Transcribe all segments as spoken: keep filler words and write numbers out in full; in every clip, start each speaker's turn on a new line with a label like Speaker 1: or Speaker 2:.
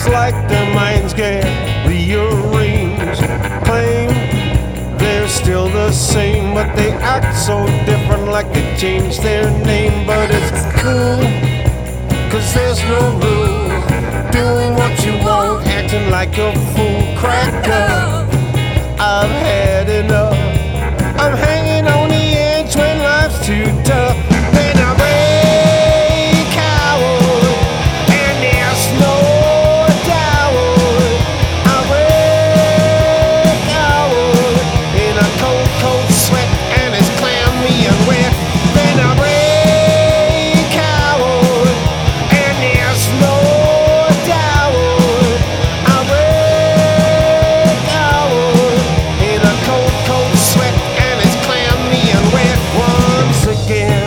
Speaker 1: It's like their minds get rearranged. Claim they're still the same, but they act so different, like they changed their name. But it's cool, cause there's no rule. Doing what you want, acting like a fool. Crack up, I've had enough. I'm hanging on the edge when life's too tough. Then I break out, and there's no doubt. I break out in a cold, cold sweat, and it's clammy and wet. Then I break out, and there's no doubt. I break out in a cold, cold sweat, and it's clammy and wet once again.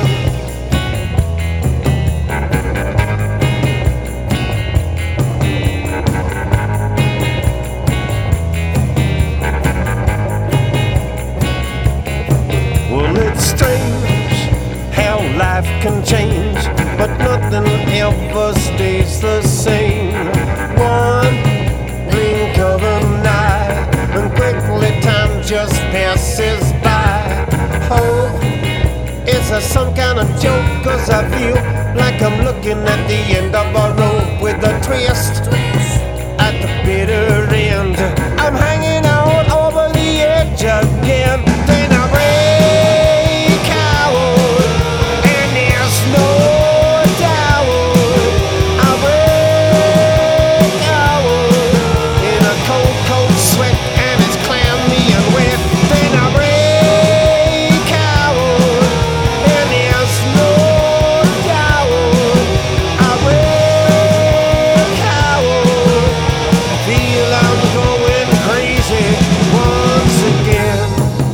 Speaker 1: Well, it's strange how life can change, but nothing ever stays the same. One blink of an eye, and quickly time just passes by. Hope is a some kind of joke, cause I feel like I'm looking at the end of a rope with a twist at the bitter end. I'm hanging out over the edge again. Then I break out, and there's no doubt. I break out in a cold, cold sweat, and it's clammy and wet. Then I break out, and there's no doubt. I break out. I feel I'm going crazy once again.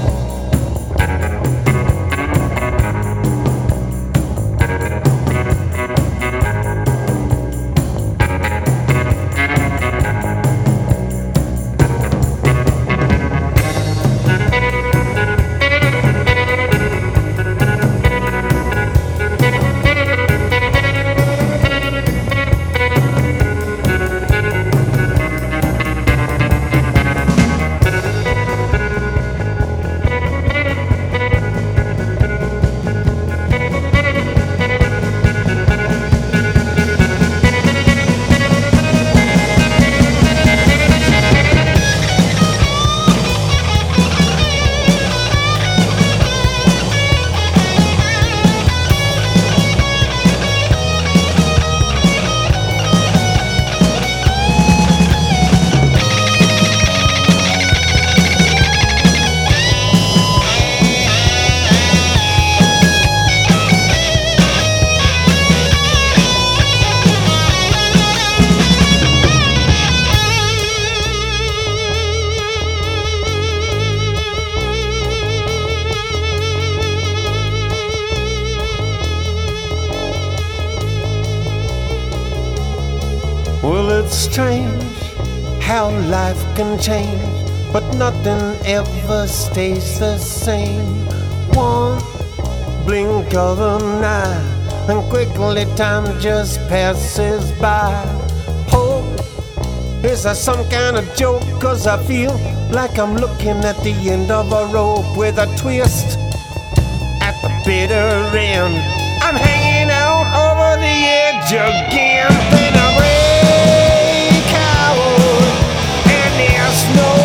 Speaker 1: Well, it's strange how life can change, but nothing ever stays the same. One blink of an eye, and quickly time just passes by. Hope is a some kind of joke, cause I feel like I'm looking at the end of a rope with a twist at the bitter end. I'm hanging out over the edge again. Then I break out, and there's no